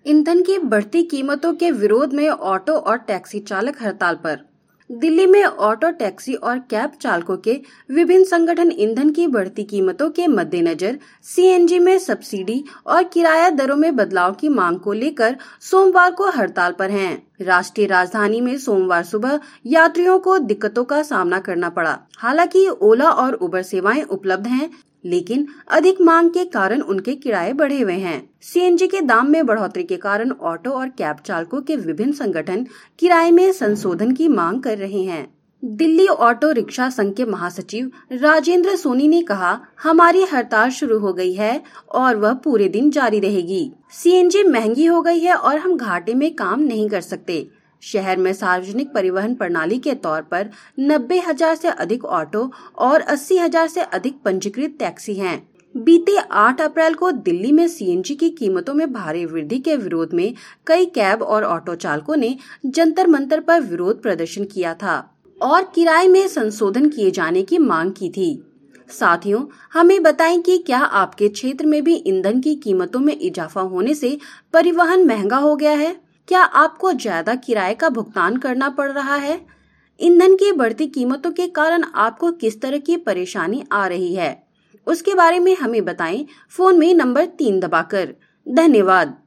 ईंधन की बढ़ती कीमतों के विरोध में ऑटो और टैक्सी चालक हड़ताल पर। दिल्ली में ऑटो, टैक्सी और कैब चालकों के विभिन्न संगठन ईंधन की बढ़ती कीमतों के मद्देनजर सीएनजी में सब्सिडी और किराया दरों में बदलाव की मांग को लेकर सोमवार को हड़ताल पर हैं। राष्ट्रीय राजधानी में सोमवार सुबह यात्रियों को दिक्कतों का सामना करना पड़ा। हालांकि ओला और उबर सेवाएं उपलब्ध हैं, लेकिन अधिक मांग के कारण उनके किराए बढ़े हुए हैं। सीएनजी के दाम में बढ़ोतरी के कारण ऑटो और कैब चालकों के विभिन्न संगठन किराए में संशोधन की मांग कर रहे हैं। दिल्ली ऑटो रिक्शा संघ के महासचिव राजेंद्र सोनी ने कहा, हमारी हड़ताल शुरू हो गई है और वह पूरे दिन जारी रहेगी। सीएनजी महंगी हो गई है और हम घाटे में काम नहीं कर सकते। शहर में सार्वजनिक परिवहन प्रणाली के तौर पर 90,000 से अधिक ऑटो और 80,000 से अधिक पंजीकृत टैक्सी हैं। बीते 8 अप्रैल को दिल्ली में सीएनजी की कीमतों में भारी वृद्धि के विरोध में कई कैब और ऑटो चालकों ने जंतर मंतर पर विरोध प्रदर्शन किया था और किराए में संशोधन किए जाने की मांग की थी। साथियों, हमें बताएं कि क्या आपके क्षेत्र में भी ईंधन की कीमतों में इजाफा होने से परिवहन महंगा हो गया है? क्या आपको ज्यादा किराए का भुगतान करना पड़ रहा है? ईंधन की बढ़ती कीमतों के कारण आपको किस तरह की परेशानी आ रही है, उसके बारे में हमें बताएं फोन में नंबर 3 दबाकर। धन्यवाद।